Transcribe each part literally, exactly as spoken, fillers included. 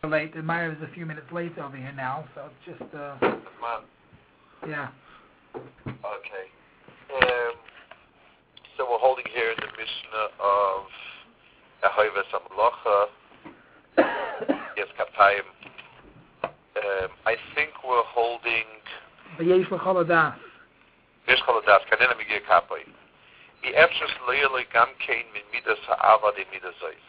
late. The Meyer is a few minutes late over here now, so it's just, uh, Come on. yeah. Okay. Um, so we're holding here the Mishnah of Ahoivas Amlocha, Yes Kapayim. Um, I think we're holding V'yesh l'chol hadas. Yesh Chol Hadas, Kanena Migir Kapay. I Efshus Le'eloi Gam Kein Min Midas Ha'ava De Midas Zois.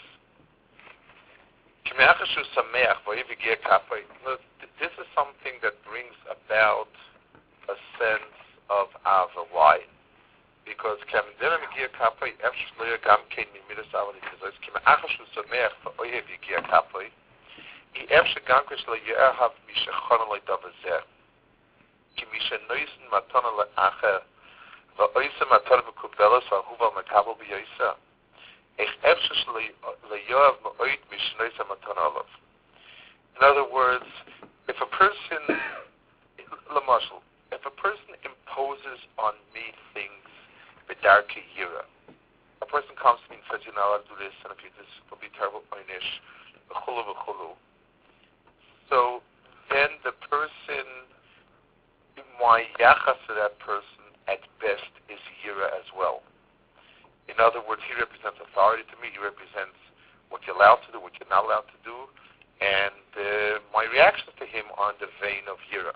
K'me'achashu Sameach V'yev Migir Kapay. This is something that brings about a sense of Ava. Why? Because Kanena Migir Kapay Efshus Le'eloi Gam Kein Min Midas Ha'ava De Midas Zois. K'me'achashu Sameach V'yev Migir Kapay. I Efshus Gam Kein Le'yehav Mishachon Le'davazeh. כי מי שנויסן מתנה לאחר ואויסה מתנה מקובלת והובה מקבל בייסה איך אפשש ליואב מאוית מי שנויסה מתנה עליו. In other words, if a person, Lamashal, if a person imposes on me things b'darkei yira, a person comes to me and says, you're not allowed to do this, and if you do this, it'll be terrible, einish, v'chulu v'chulu. So then the person, my yachas to that person at best is yira as well. In other words, he represents authority to me. He represents what you're allowed to do, what you're not allowed to do, and uh, my reactions to him are in the vein of yira.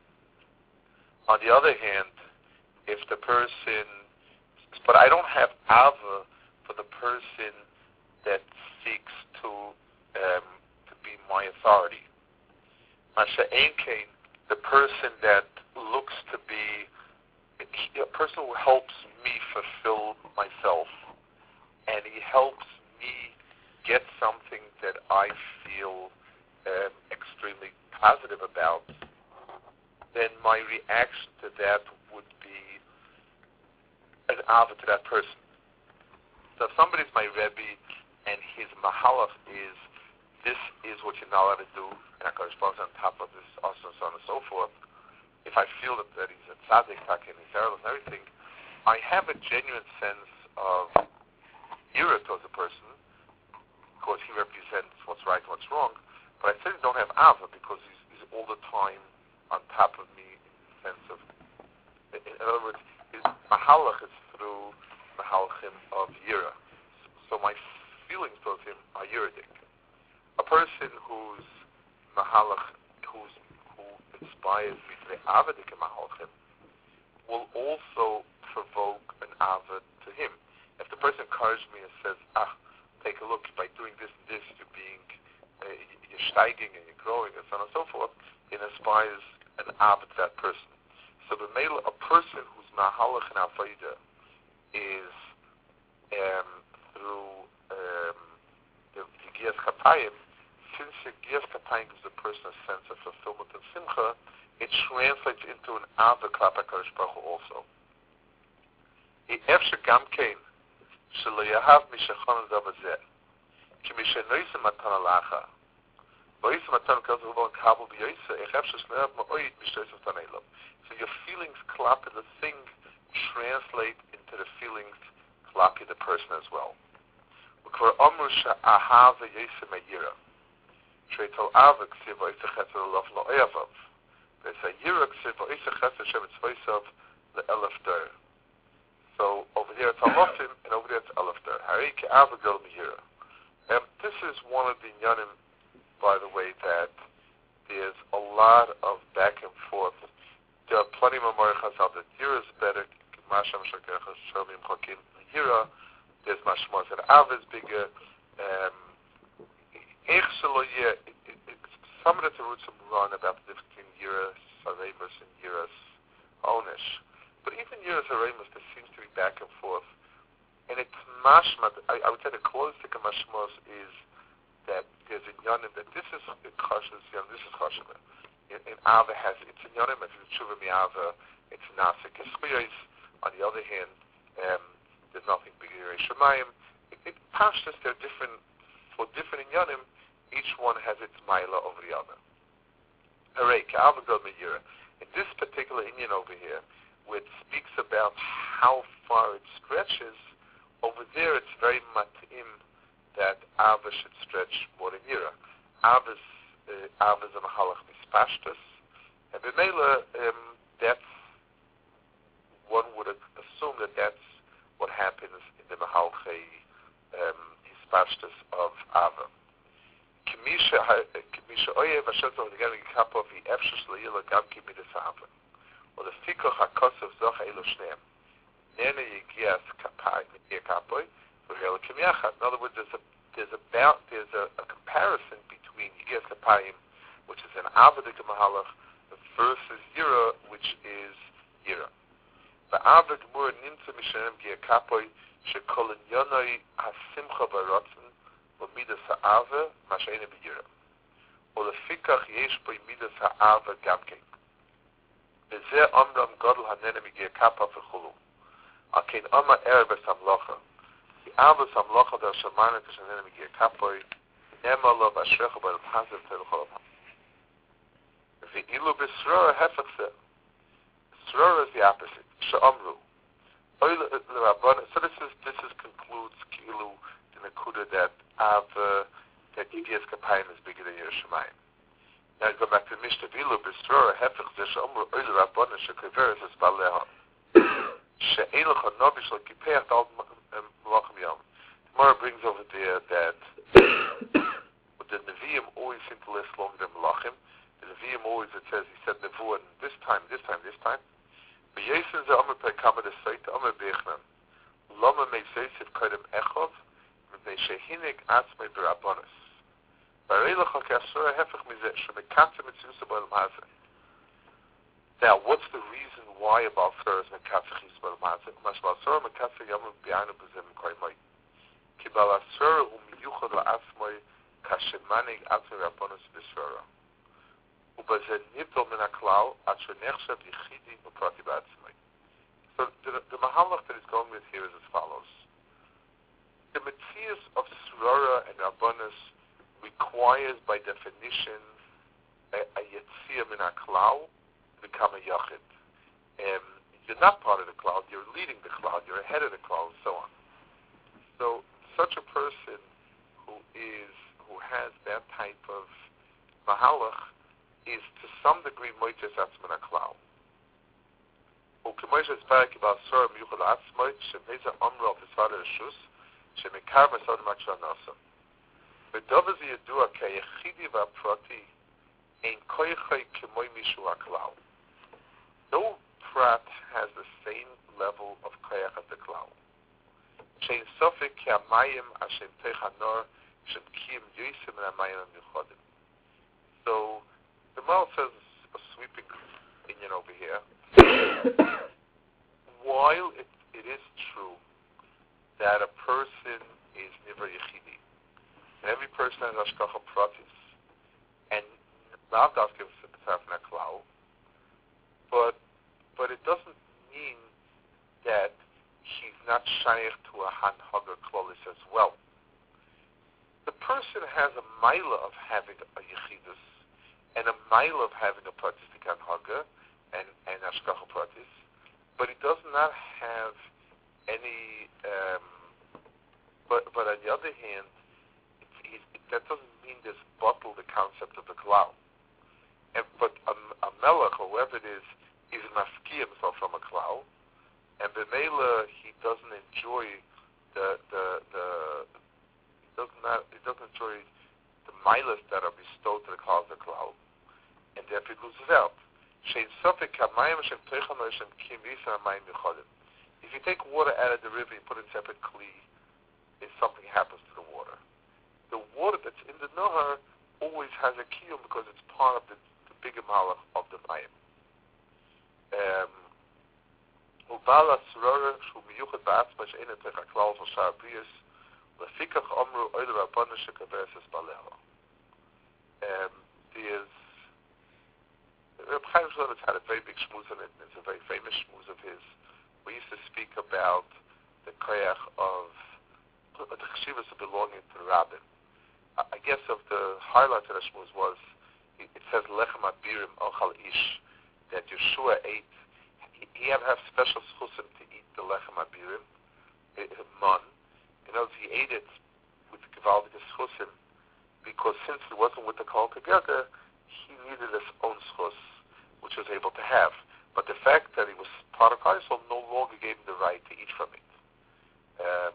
On the other hand, if the person, but I don't have ava for the person that seeks to um, to be my authority. Masha ein kein, the person that looks to be a person who helps me fulfill myself, and he helps me get something that I feel um, extremely positive about, then my reaction to that would be an ava to that person. So if somebody's my Rebbe and his mahalach is, this is what you're not allowed to do, and HaKadosh Baruch Hu on top of this, also so on and so forth, if I feel that, that he's a tzaddik, takin, he's and everything, I have a genuine sense of yira towards a person, because he represents what's right and what's wrong, but I certainly don't have ava, because he's, he's all the time on top of me in the sense of, in, in other words, his mahalach is through mahalachim of yira. So my feelings towards him are yiridik. A person whose mahalach, whose inspires me to the avadik mahalchim, will also provoke an avad to him. If the person encourages me and says, ah, take a look, by doing this and this, you're being, uh, you're steiging and you're growing and so on and so forth, it inspires an avad to that person. So the male, a person whose mahalach and avodah is um, through um, the Giyas Kapayim, since the Giyas Kapayim gives the person a sense of fulfillment and simcha, it translates into an ava klap HaKadosh Baruch Hu also. Efshar gam kein shelo yahav mishachon zavazeh ki mishenoisa matana lacha v'oisa matana kadosh hu bon kabel b'yoisa ech efshar shelo yahav ma'oid mishnoisa matana elav. So your feelings klap the thing translate into the feelings klap the person as well. V'kvar omru she'ahava yoisa me'yira she'etol ava ksiv v'oisa chesed elav lo'oyavav there's a yira ksiv v'oisa chesed shem etzvoisav le'elaf der. So over here it's alofim, and over there it's alaf der. Harei ke'ava gel miyira. Um, this is one of the inyanim, by the way, that there's a lot of back and forth. There are plenty of Mamar Chazal that yira is better. Masham shakach shalmim chakim yira. There's mashmos that av is bigger. Um, some of the terutzim run about the difference between yiras saremus and yiras onish. But even yiras saremus, there seems to be back and forth. And it's mashma, I, I would say the closest to mashmos is that there's a yonim that this is chashuv, this is chashuv. In Ava has, it's a yonim, if it's tshuva mi'ava, it's nasik. On the other hand, um, there's nothing bigger than Shemayim. It, it pashtas, they're different, for different yonim, each one has its maila over the other. Hooray, ka'ava gol me'yira. In this particular Inyan over here, which speaks about how far it stretches, over there it's very matim that Ava should stretch more than Yira. Ava's Avos and Mahalach Mispashtus. And B'meila, um, that's, one would assume that that's what happens in the Mahalchei um, Hispashtus of Ava. Kimisha Oyev Hashem Tzor L'Gam Yikapo V'Efshush L'Yila Gam Kimidas Ava. Or the Fikoch HaKosov Zoch Elo Shneim. Nene Yigias Kapai Yikapo V'Hel Kimyachad. In other words, there's a there's a there's a, a comparison between Yigias Kapayim, which is an Avadik Mahalach, versus Yira, which is Yira. The Ava Gemur Nimtza Mishanim Giyakapoy Shekolin Yonoi HaSimcha Barotzen Midas Ha'ava Mashayne B'Yira. Or the Fikach Yesh B'y Midas Ha'ava Gamkein. Bezeh Omram Godel Hanene Giyakapa V'Chulu. Akein Oma Erev Samlocha. The Ava Samlocha Del Shamana Kashanene Giyakapoy Nemalo B'Ashrecha B'El Paziv Telchol. Ve'ilu B'Srora Hefachse. Srora is the opposite. She'omru. So this is this is concludes Kilu the Nakuda that Av uh, that Yigias Kapayim is bigger than Yerushalayim. Now I go back to Mishnah. Ve'ilu B'Srora Hefachse She'omru Oile Rabbana She'Keveres Es Baleha. She'Elach HaNovi Shel Kipeach Dal Melachim Yom. Gemara brings over there that the Nevi'im always seem to last longer than Melachim. The Nevi'im always, it says, he said Nevuah this time, this time, this time. But Yesen ze Omer Pei Kama de Seite, Omer Beichnan. Loma mei Seisiv Kodem Echov, Mepnei Shehinig Atzmei B'Rabbonis. Bareilach HaKasura Hefech Mizeh, Shemekatze Mitzusa B'Olam Hazeh. Now, what's the reason why about Surah is Mekatze Chis B'Olam Hazeh? Mashma Surah Mekatze Yomim B'Yanu B'Zem Koimoi. Ki Bala Surah Hu Miyuchad La'atzmoi Kashemanig Atzmei Rabbonis B'Surah. ובזה נבדל מן הכלל עד שנחשב יחידי ופרטי בעצמי. So the, the Mahalach that is going with here is as follows. The Metzias of Srora and Rabbonis requires by definition a, a Yetzia min HaKlal to become a Yachid. Um, you're not part of the cloud, you're leading the cloud, you're ahead of the cloud, and so on. So such a person who is who has that type of Mahalach is to some degree moiches atzman haklal. U'kemoiches barak ibal sora miyuchad atzmoit shemeza omro al tisvar reshus shemekar mesod makshan nasa. V'dov ze yedua ke yechidi v'aprati ein koychay kemoi mishu haklal. No prat has the same level of koyach as the klal. Shein sofik ki hamayim ashem teich hanor shem kiyim yoysim en hamayim ha-miuchodim. So the Mal says a sweeping opinion over here. While it, it is true that a person is Nivra Yechidi, and every person has Ashkacha Pratis, and Lav Dafka Tzafna Klau, but but it doesn't mean that he's not Shaykh to a Han-Hagar Klolis as well. The person has a Maila of having a Yechidus, and a mile of having a pratistic anhaga and and ashkacha pratis, but he does not have any. Um, but but on the other hand, it, it, it, that doesn't mean there's bottle the concept of the klal. And but a, a melech or whoever it is is mafki himself from a klal, and b'meila he doesn't enjoy the the the he does not he doesn't enjoy the milas that are bestowed to the klal of the klal. And therefore it loses out. If you take water out of the river and put it in separate kli, if something happens to the water. The water that's in the Nohar always has a kiyum because it's part of the, the bigger malach of the mayim. Um, there's Reb Chaim Shmulevitz had a very big shmuz on it. It's a very famous shmuz of his. We used to speak about the koyach of the cheshivas of belonging to the rabbin. I guess of the highlight of the shmuz was it says lechem abirim ochal ish, that Yeshua ate. He, he had to have special schusim to eat the lechem abirim, man. You know, he ate it with the gevaldige schusim, because since he wasn't with the Klal together, he needed his own schus, which he was able to have. But the fact that he was part of Klal Yisrael no longer gave him the right to eat from it. Um,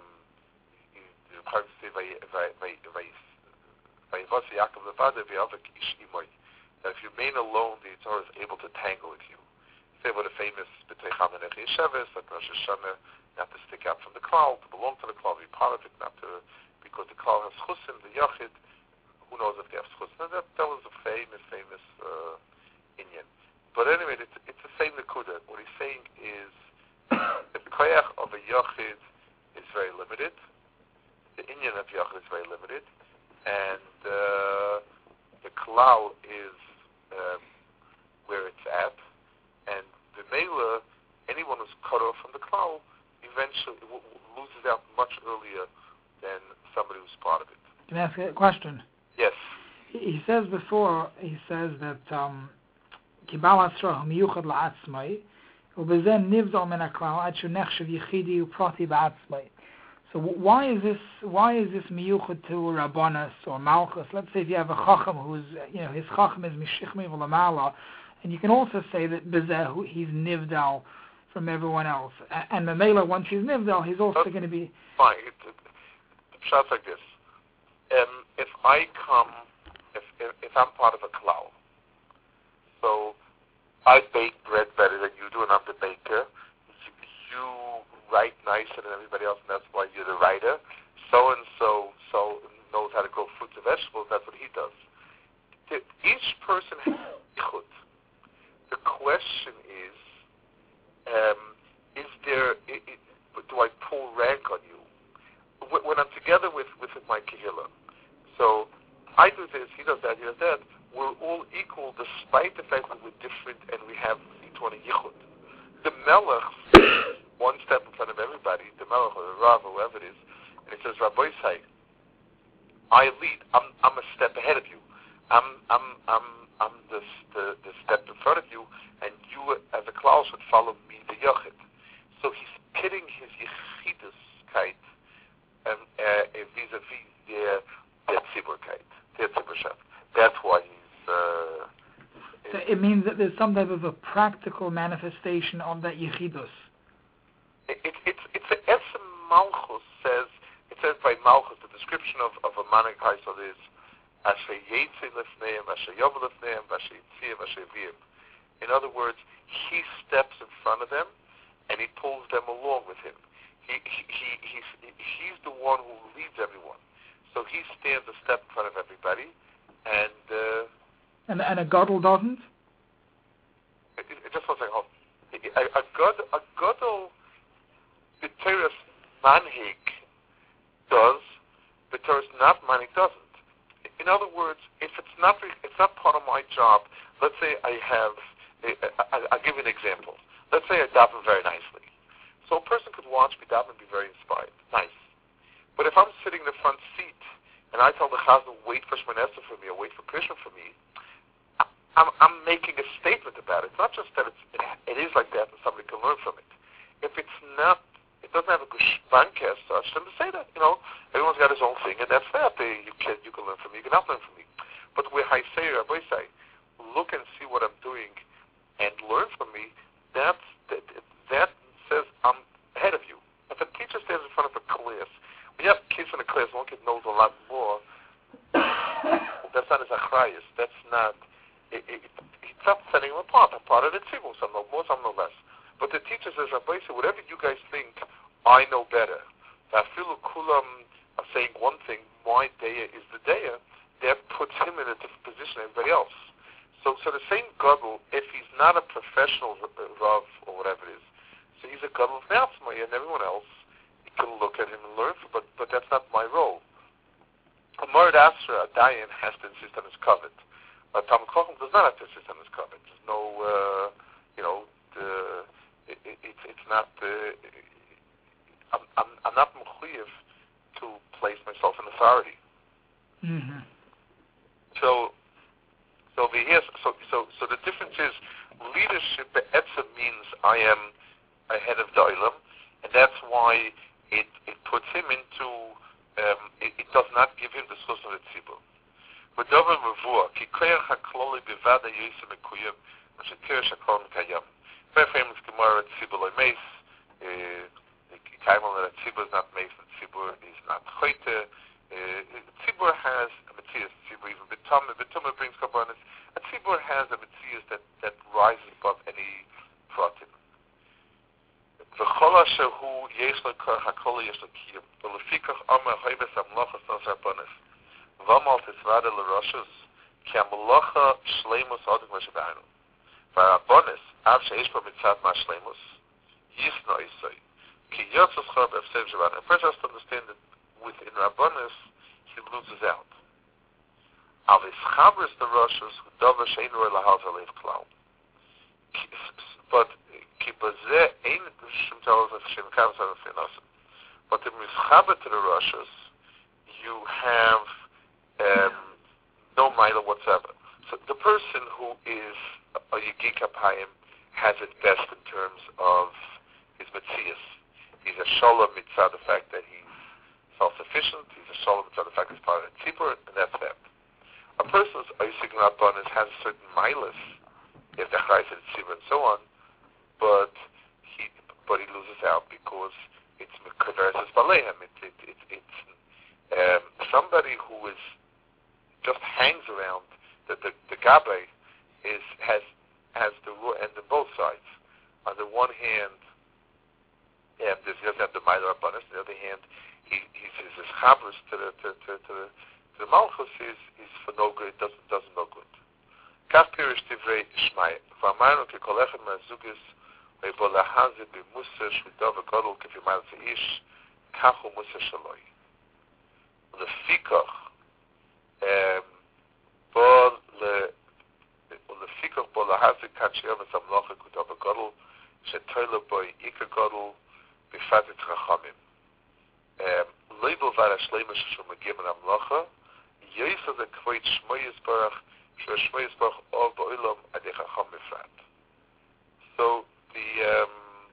that if you remain alone, the Torah is able to tangle with you. Say what a famous B'tei Chamin Ech Yesheves, like Rosh Hashanah, not to stick out from the Klal, to belong to the Klal, be part of it, not to, because the Klal has chusim, the Yachid, who knows if they have chusim. That, that was a famous, famous uh, Inyan. But anyway, it's, it's the same Nekuda. What he's saying is, the koyach of a Yachid is very limited. The Inyan of Yachid is very limited. And uh, the Klal is um, where it's at. And the Mela, anyone who's cut off from the Klal, eventually w- w- loses out much earlier than somebody who's part of it. Can I ask a question? Yes. He, he says before, he says that um, Kibal Asra miyuchad la'atzmai, ubezen nivdal min haklal ad shu nechshav yichidi uprati ba'atzmai. So why is this? Why is this miyuchad to Rabbanas or Malchus? Let's say if you have a chacham who's, you know, his chacham is mishichmi v'lamala, and you can also say that bezeh he's nivdal from everyone else, and Mamela once he's nivdal, he's also going to be fine. It, it, it sounds like this. Um, if I come, if, if if I'm part of a klal, so I bake bread better than you do, and I'm the baker. You write nicer than everybody else, and that's why you're the writer. So and so so knows how to grow fruits and vegetables. That's what he does. The, each person has yichud. The question is, um, is there? It, it, do I pull rank on you? When I'm together with with my kehillah, so I do this, he does that, he does that. We're all equal, despite the fact that we're different and we have each one a yichud. The melech, one step in front of everybody, the melech or the rav or whoever it is, and he says, Rabbi say, I lead. I'm I'm a step ahead of you. I'm I'm I'm I'm the the, the step in front of you, and you as a klal should follow me, the yachid. So he's pitting his yichiduskeit um, uh, vis-a-vis their their tziburkeit, their tziburshat. That's why he's. Uh, So it means that there's some type of a practical manifestation of that yichidus. It, it, it's it's a Esem Malchus says it says by Malchus the description of of a manik haisod is Asher Yetzi Lefneim, Asher Yom Lefneim, Asher Yitziyim, Asher Vim. In other words, he steps in front of them and he pulls them along with him. He he, he he's he's the one who leads everyone. So he stands a step in front of everybody, and. Uh, And and a gadol doesn't? It, it, just one second, hold. A, a, god, a gadol, b'teres manhig does, b'teres not manhig doesn't. In other words, if it's not it's not part of my job, let's say I have, a, I, I'll give you an example. Let's say I daven very nicely. So a person could watch me daven and be very inspired. Nice. But if I'm sitting in the front seat, and I tell the chazan, wait for Shemon Esrei for me, or wait for Krishna for me, I'm, I'm making a statement about it. It's not just that it's, it, it is like that and somebody can learn from it. If it's not, it doesn't have a gushbanke as such, then to say that, you know, everyone's got his own thing, and that's that. They, you can you can learn from me, you cannot learn from me. But where I say, or I say, look and see what I'm doing and learn from me, that's, that, that says I'm ahead of you. If a teacher stands in front of a class, when you have kids in a class, one kid knows a lot more, that's not his achrayus. That's not... It, it, it's not setting them apart. I'm part of the tzibur. Some know more, some know less. But the teacher says, Rabbi, so whatever you guys think, I know better. Afilu kulam are saying one thing, my daya is the daya, that puts him in a different position than everybody else. So so the same gadol, if he's not a professional rav or whatever it is, so he's a gadol of Me'atzmai, and everyone else, he can look at him and learn from, but, but that's not my role. A Morid Asra, a dayan, has to insist on his covet. A Talmud Chacham does not have to insist on his covet. There's no, uh, you know, the, it, it, it's it's not. Uh, I'm I'm I'm not mechuyev to place myself in authority. Mm-hmm. So, so the yes, so so so the difference is leadership. Be'etzem means I am ahead of the olam, and that's why it it puts him into. Um, it, it does not give him the source of the tzibur. HaKloli Bivada Yisem Ekuyim Shetir Shakol Mekayam. Very famous Gemara at Tzibur Lo Meis. Kaimel that Tzibur is not Meis, that Tzibur is not Choyte. Tzibur has a Metzias. Tzibur even B'Tumah. B'Tumah brings Karbanis. A Tzibur has a Metzias that, that rises above any Pratim. V'chol asher hu yesh lo kor hakol yesh lo kiyum. V'lefikach amar hoybes amlochas nos harbanis. V'amal tisvada l'roshus ki amlocha shleimus odik m'shabanu. V'harbanis av sheish bo mitzad ma shleimus yisno isoi ki yotzos chor b'efsev shabanu. A person has to understand that within Rabbanis he loses out. Av ischabris the roshus hu dover shein roi lahal zalev klau. But but the mischaber to the Roshas, you have um, no mila whatsoever. So the person who is a Yigik Apayim has it best in terms of his Metzias. He's a Sholem mitzad the fact that he's self-sufficient. He's a Sholem mitzad the fact that he's part of the Tzibur, and that's that. A person's Oisig Rabbanis has certain milas, if the Chayes and Tzibur and so on, but he but he loses out because it's Mekaverses Balehem. It, it, it, it's um, somebody who is just hangs around that the, the Gabe is has has the raw end on both sides. On the one hand, um, there's he doesn't have the Meiler Rabbanis. On the other hand, he he's his chabros to the to, to, to, to the Malchus is is for no good. Doesn't doesn't no good. Kaf pirish divrei Shmai. V'amarnu ki kol echad ma'azugis v'bo lahazi b'musar shvidov v'godol k'fi ma'al ish kachu musar shaloi. Lefikach bo lefikach bo lahazi kachiyam esamlocha k'udov v'godol shetoyla boi ikar godol b'fatit chachamim. Leibel v'ara shleimus shum megim an amlocha yoysa the kvoit shmoyis barach. So the um,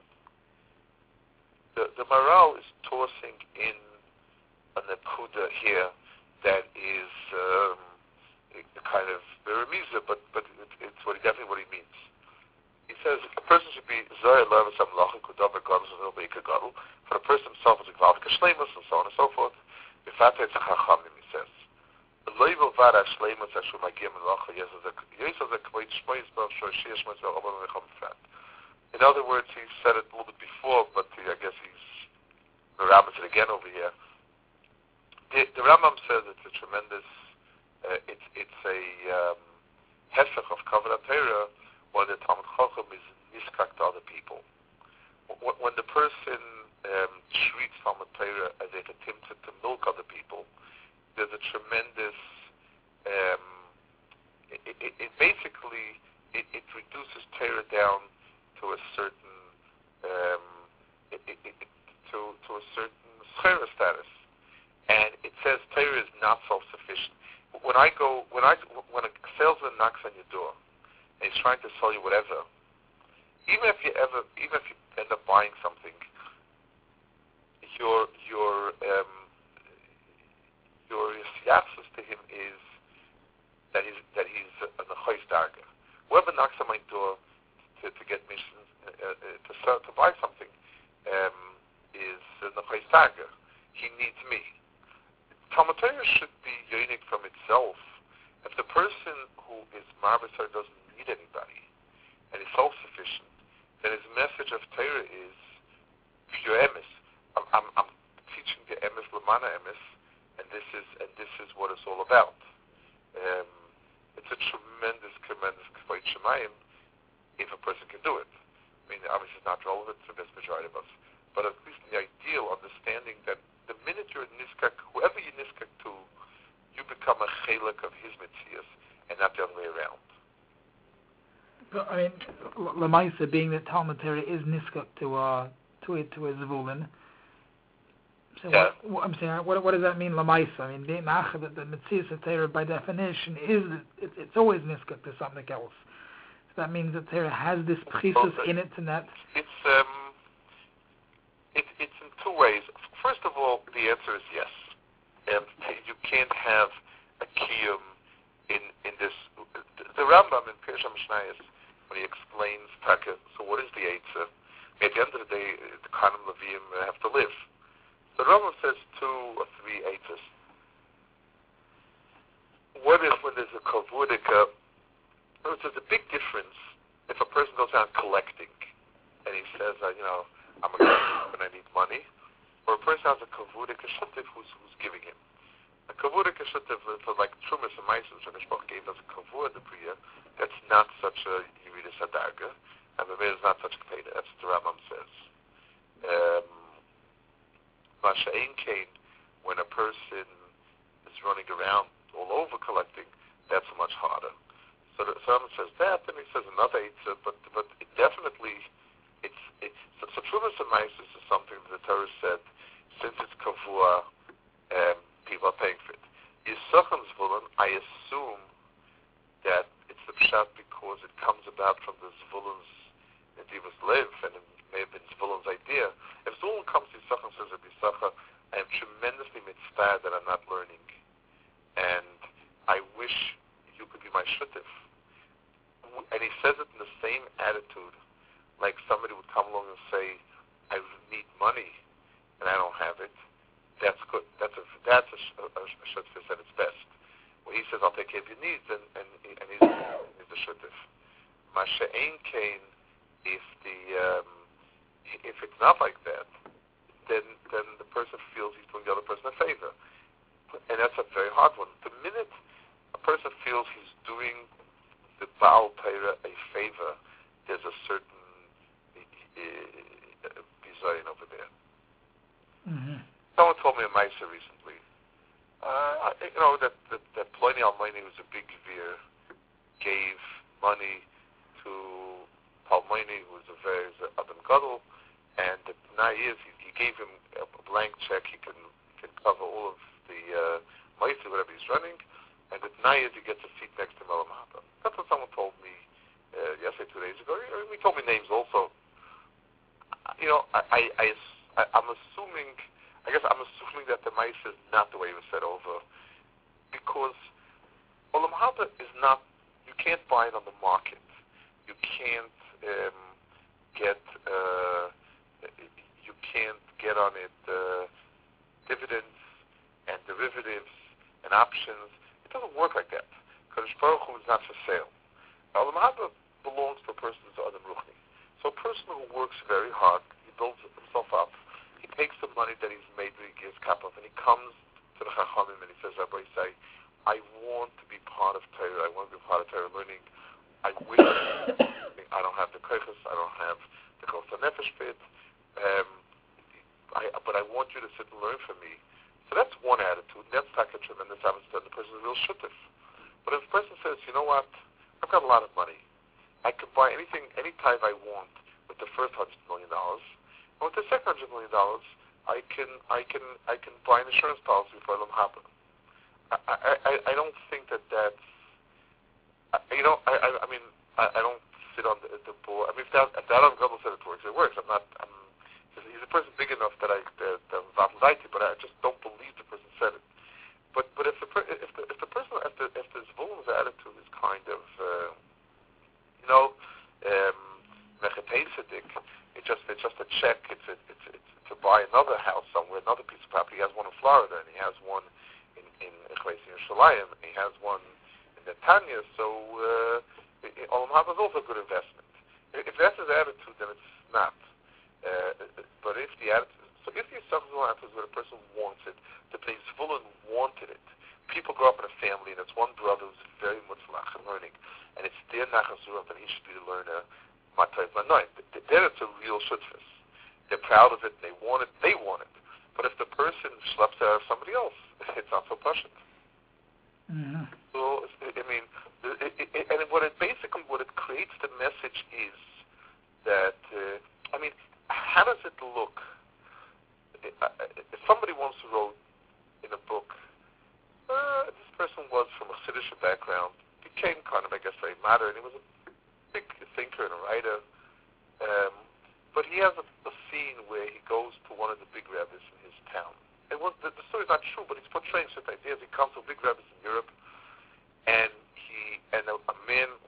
the the Maral is tossing in a nakuda here that is um, a, a kind of beremiza, but but it, it's what he, definitely what he means. He says a person should be zoyer levis amlacha kudav gadol so be gadol. For the person himself is involved in shleimus and so on and so forth. B'fatet chachamim, he says. In other words, he said it a little bit before, but he, I guess he's Rambam it again over here. The, the Rambam says it's a tremendous, uh, it's it's a um, hefech of Kavanah Torah when the Talmud Chacham is niskak to other people. When, when the person um, treats Talmud Torah as if attempted to milk other people, there's a tremendous, um, it, it, it basically, it, it reduces Torah down to a certain, um, it, it, it, to, to a certain schera status. And it says Torah is not self-sufficient. When I go, when I, when a salesman knocks on your door, and he's trying to sell you whatever, even if you ever, even if you end up buying something, your, your, um, your siyatzus to him is that he's that he's a nechayis darga. Whoever knocks on my door to, to get mission uh, uh, to sell, to buy something um, is a nechayis darga. He needs me. Talmud Torah should be unique from itself. If the person who is marbasar doesn't need anybody and is self-sufficient, then his message of Torah is pure emes. I'm, I'm, I'm teaching the emes lamana emes. And this is and this is what it's all about. Um, it's a tremendous, tremendous kvod shemayim if a person can do it. I mean, obviously it's not relevant to the vast majority of us, but at least the ideal understanding that the minute you're niskak, whoever you niskak to, you become a chelik of his mitzias and not the other way around. But, I mean, Lamaisa being that Talmud Torah is niskak to uh to it to a zvulin. So yeah. what, what, I'm saying, what, what does that mean, Lamaisa? I mean, being Macha, the, the Metzias of Torah by definition is it, it's always niskak to something else. So that means that Torah has this pchisus well, in it, and that it's um, it, it's in two ways. First of all, the answer is yes. And you can't have a kiyum in in this Rambam in Pirush HaMishnayos, when he explains Taka, so what is the Eitzah? At the end of the day, the Kohanim Levim have to live. The Rambam says two or three Eitzahs. One is when there's a Kavudika, there's a big difference if a person goes out collecting and he says, uh, you know, I'm a guy and I need money, or a person has a Kavudika Shuttif who's, who's giving him. A Kavudika Shuttif for like Trumas and Meisim, so Nishbach gave us a Kavud the Priya, that's not such a Yeridas Hadarga, and the is not such a Kaveda, that's what the Rambam says. Um, Masha Ein Kain, when a person is running around all over collecting, that's much harder. So the Rambam says that, and he says another Eitzah, but but it definitely, it's it's so, so Trumas and Meisim is something that the Torah said, since it's Kavua, um, people are paying for it. Yisachon Zvulun, I assume that it's the pshat because it comes about from the Zvulun's Nedivas Lev, and it may have been Zvulun's idea. If Zvulun comes to Yisachon and says, Yisachon, I am tremendously mitzvah that I'm not learning, and I wish you could be my shuttif. And he says it in the same attitude, like somebody would come along and say, I need money, and I don't have it. That's good. That's a that's a, a, a shuttif at its best. When he says, I'll take care of your needs, and, and, and he's, he's the shuttif. Masha Ein Kain, if the um, if it's not like that, then then the person feels he's doing the other person a favor, and that's a very hard one. The minute a person feels he's doing the Baal Torah a favor, there's a certain uh, bizayon over there. Mm-hmm. Someone told me a Maisa recently. Uh, you know, that, that, that Pliny Almaini, who was a big Gvir, gave money to Palmaini, who was a very Adam Gadol, and the Naiv, he, he gave him a blank check. He can, can cover all of the uh, Maisa, whatever he's running, and the Naiv, he gets a seat next to Melam Haba. That's what someone told me uh, yesterday, two days ago. He, he told me names also. You know, I, I, I, I, I'm assuming... I guess I'm assuming that the mice is not the way it was said over, because Olam Haba is not, you can't buy it on the market. You can't um, get, uh, you can't get on it uh, dividends and derivatives and options. It doesn't work like that. Because Baruch Hu is not for sale. Olam Haba belongs to a person who's Adam Ruchni. So a person who works very hard, he builds himself up. He takes the money that he's made when he gives kapov, and he comes to the Chachamim and he says, Rabbi say, I want to be part of Torah. I want to be part of Torah learning. I wish I don't have the koiches, I don't have the Kol Nefesh bit, um, I, but I want you to sit and learn from me. So that's one attitude. That's like a tremendous attitude. The person is real shuttif. But if the person says, you know what, I've got a lot of money. I can buy anything, any type I want with the first hundred million dollars. And with the second hundred million dollars, I can I can I can buy an insurance policy for Olam Haba. I, I I don't think that that's I, you know I I, I mean I, I don't sit on the, the board. I mean if that if that Adam Gadol said it works, it works. I'm not. I'm, he's a person big enough that I that, that I'm validated, but I just don't believe the person said it. But but if the if the if the person if the if the Zvulun's attitude is kind of uh, you know. Um, It's just it's just a check. It's a, it's, it's to buy another house somewhere, another piece of property. He has one in Florida, and he has one in in Yerushalayim, and he has one in Netanya. So uh, Olam Haba is also a good investment. If that's his attitude, then it's not. Uh, but if the attitude, so if the Yisachon attitude is where a person wants it, the Bnei Zvulun wanted it. People grow up in a family, and it's one brother who's very mutzlach in learning, and it's their nachasura that he should be the learner. Matay Manoim. Then it's a real shutfus. They're proud of it. They want it. They want it. But if the person schleps out of somebody else, it's not so pleasant. Mm-hmm. So I mean, it, it, it, and what it basically what it creates the message is that uh, I mean, how does it look? If somebody once wrote in a book, uh, this person was from a Siddish background, became kind of I guess very modern. He was a big thinker and a writer, um, but he has a, a scene where he goes to one of the big rabbis in his town. It was, the, the story is not true, but he's portraying certain ideas. He comes to big rabbis in Europe, and he and a, a man,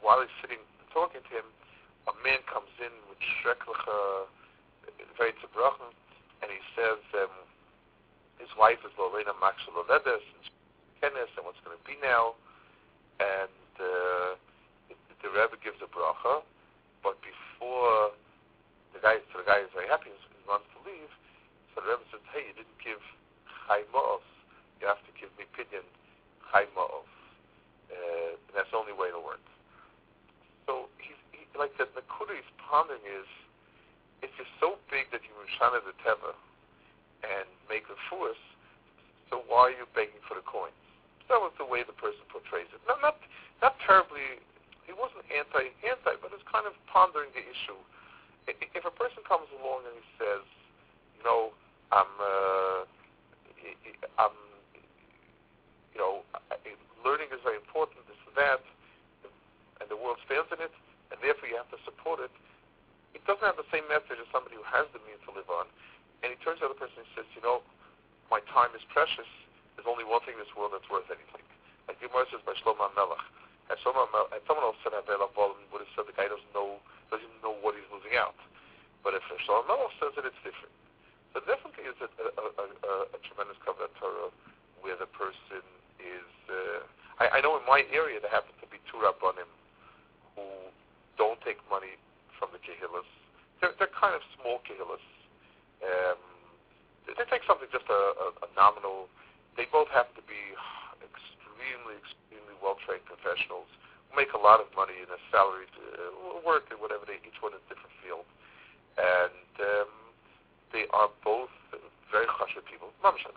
while he's sitting talking to him, a man comes in with shreklicha, very tzibrochen, and he says um, his wife is Lorena Maxwell-Ledes, and Kennis, and what's going to be now, and uh, the Rebbe gives a bracha, but before the guy, so the guy is very happy, he wants to leave, so the Rebbe says, hey, you didn't give Chai Ma'ov, you have to give me Pidyon Chai Ma'ov. Uh, and that's the only way it'll work. So he's he, like the Nakuda he's pondering is, if you're so big that you Mishana the Teva and make the force, so why are you begging for the coins? That was the way the person portrays it. Not not, not terribly, he wasn't anti anti, but it's kind of pondering the issue. If a person comes along and he says, you know, I'm, uh, I'm, you know, learning is very important, this and that, and the world stands in it, and therefore you have to support it, it doesn't have the same message as somebody who has the means to live on. And he turns to the other person and says, you know, my time is precious. There's only one thing in this world that's worth anything. Like the Gemara says by Shlomo Melech. And, Shlomo Melech, and someone else said, Avela Bolim would have said the guy doesn't know, doesn't even know what he's losing out. But if Shlomo Melech says it, it's different. So definitely is a, a, a, a, a tremendous Kavod Torah where the person is... Uh, I, I know in my area there happen to be two Rabbanim who don't take money from the Kehillas. They're, they're kind of small Kehillas. Um, they, they take something just a, a, a nominal. They both happen to be extremely, extremely well-trained professionals who make a lot of money in a salaried uh, work or whatever. They each one in a different field, and um, they are both very chashuv people.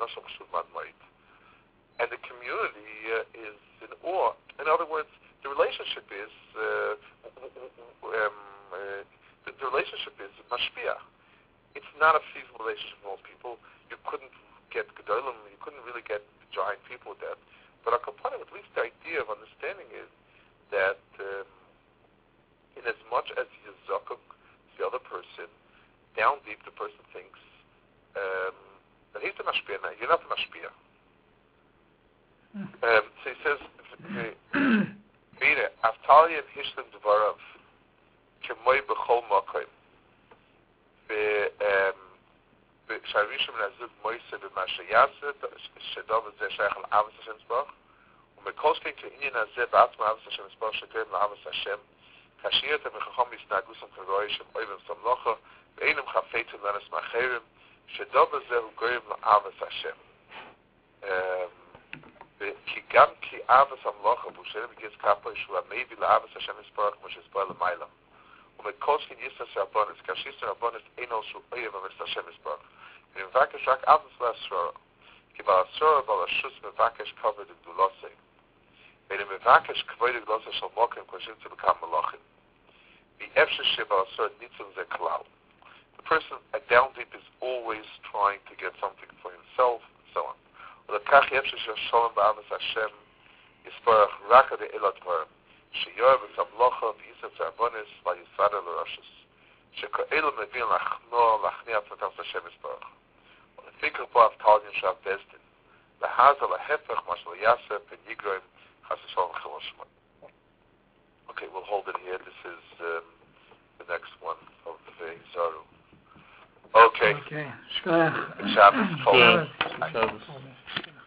And the community uh, is in awe. In other words, the relationship is uh, um, uh, the, the relationship is mashpia. It's not a feasible relationship for most people. You couldn't get gedolim, you couldn't really get giant people with that. But a component, at least the idea of understanding is that um, in as much as you zakuk the other person, down deep the person thinks um, that he's the mashpia now. You're not the mashpia. Um, so he says, Mire, Avtalia Hishlim Dvarav, Kemoy Bechol Mokoim, Sharishim Nazuk Moise B'Masha Yaseh, Shedov Zeh Shaykh Al-Avos Hashem Zbach, Umekolskin Ke'inyin Hazeh B'Atzma Avos Hashem Zbach, Shegoyim L'Avos Hashem, Kashiret HaMechachom Yisnagusam K'Roy Shem Oivim Samlocha, Ve'enim Chafeitim Lanes Macherim, Shedov Zeh Ugoyim L'Avos Hashem. כי גם כי אבס המלוכה בושלם בגיס כפו ישוע מייבי לאבס השם יספרך כמו שיספר למעלה ומקושכין יסנס רבונס כאשיסן רבונס אינו שהוא אויב המסת השם יספרך ומבקש רק אבס לאסרור כי באסרור בלשוס מבקש כבוד גדולוסי ולמבקש כבוד גדולוסי של מוקים כמו שימצא בכם מלוכים ואפשר שבאסרור ניצול זה כלל. The person at down deep is always trying to get something for himself and so on. ולכך יפשר שהשולם באבס השם יספרך רק עד אלו דברים שיואב את המלוכה ויסף ועבונס ויסעד על הרשס שכאלו מבין לחנוע להכניע עצמתם את השם יספרך ולפיקר פה אבטליין שאף בסדין להזה להפך מה שלא יעשה פניגרוים חס ושלום וחילול שמות. Okay, we'll hold it here. This is um, the next one of uh, Zaru. Okay. Okay. Shabbos. Shabbos. Shabbos. Shabbos.